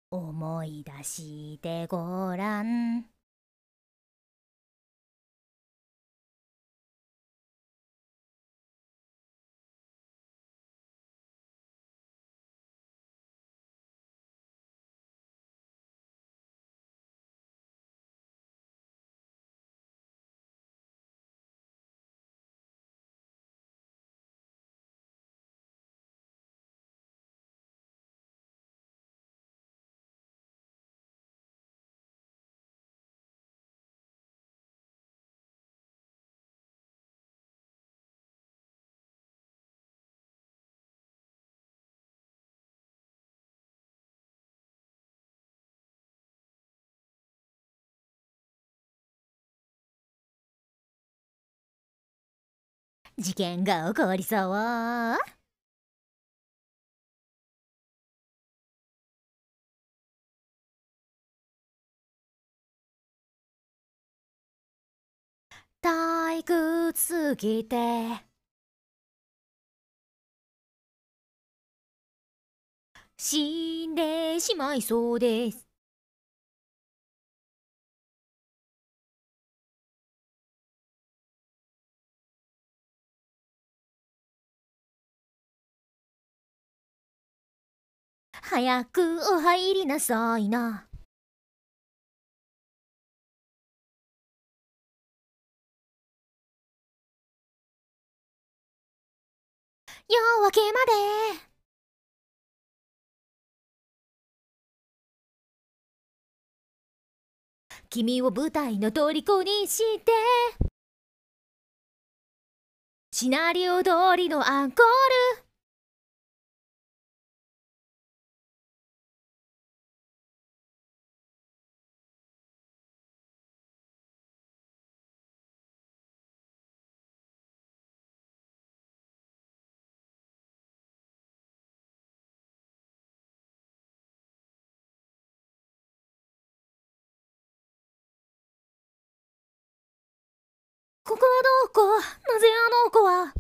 思い出してごらん。事件が起こりそう。退屈すぎて死んでしまいそうです。早くお入りなさいな。夜明けまで君を舞台の虜にしてシナリオ通りのアンコール。ここはどこ？なぜあの子は。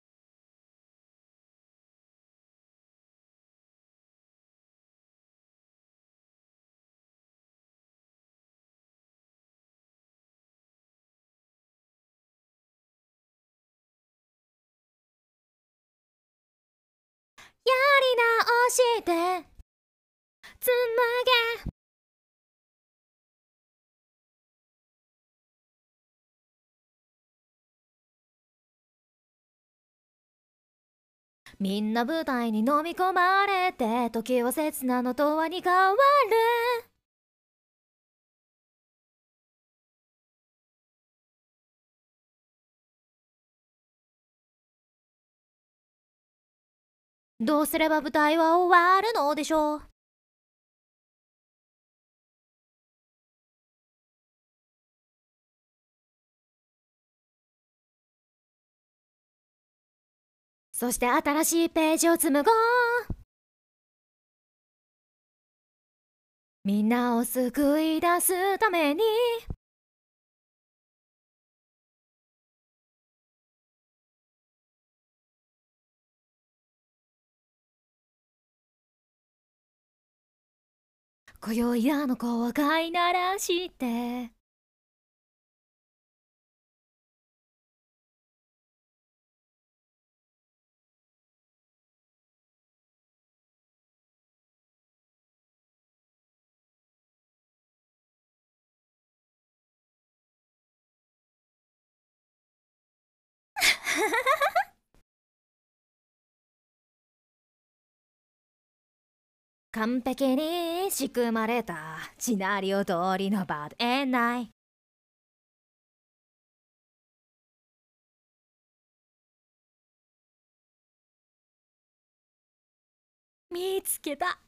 やり直して紡げ。みんな舞台に飲み込まれて時は刹那の永遠に変わる。どうすれば舞台は終わるのでしょう。そして新しいページを紡ごう。みんなを救い出すために。今宵あの子を飼いならして完璧に仕組まれたシナリオ通りのバッドエンナイ。見つけた。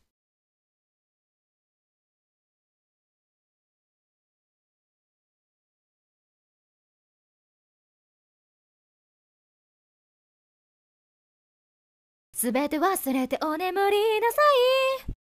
すべて忘れてお眠りなさい。